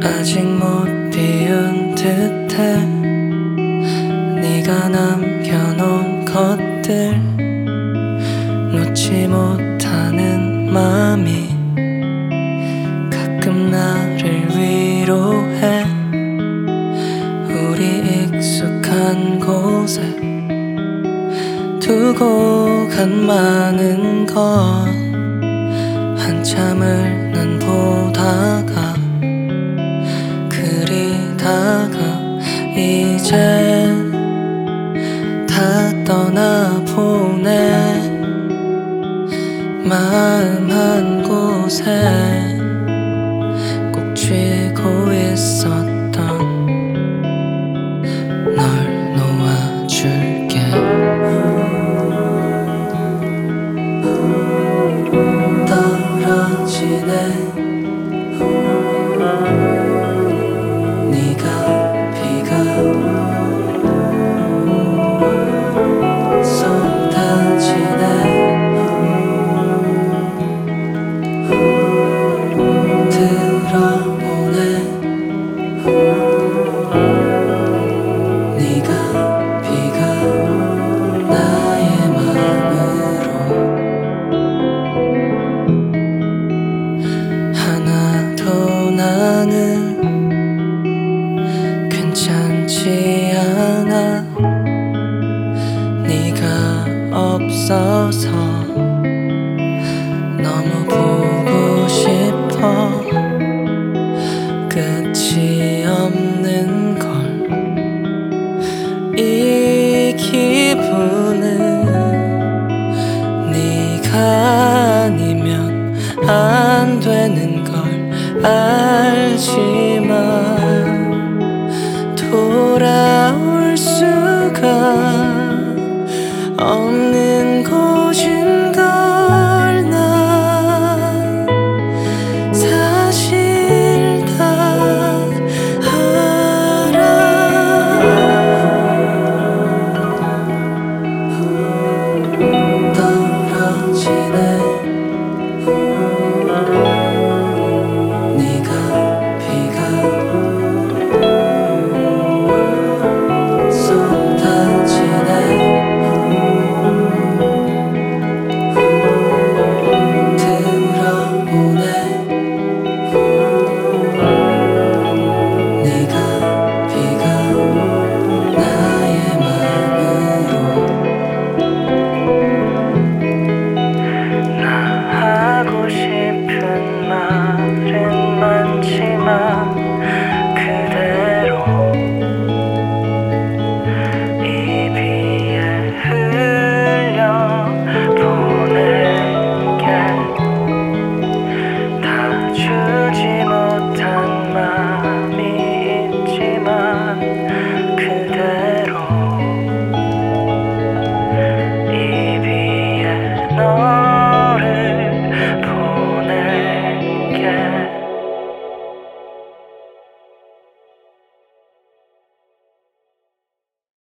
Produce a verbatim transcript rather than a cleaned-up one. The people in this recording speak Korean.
아직 못 비운 듯해 네가 남겨놓은 것들 놓지 못하는 맘이 가끔 나를 위로해. 우리 익숙한 곳에 두고 간 많은 것 한참을 난 보다가 그리다가 이제 다 떠나보내. 마음 한 곳에 꼭 쥐고 있었던 널 놓아줄게. 떨어지네 네가 비가 쏟아지네. 들어오네 네가 비가 나의 맘으로. 하나도 나는 괜찮지 않아. 네가 없어서 너무 보고 싶어. 끝이 없는 걸 이 기분은 네가 아니면 안 되는 걸 알지만 돌아올 수가 없는